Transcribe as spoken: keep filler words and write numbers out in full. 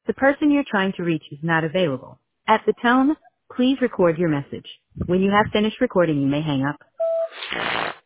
The person you're trying to reach is not available. At the tone, please record your message. When you have finished recording, you may hang up.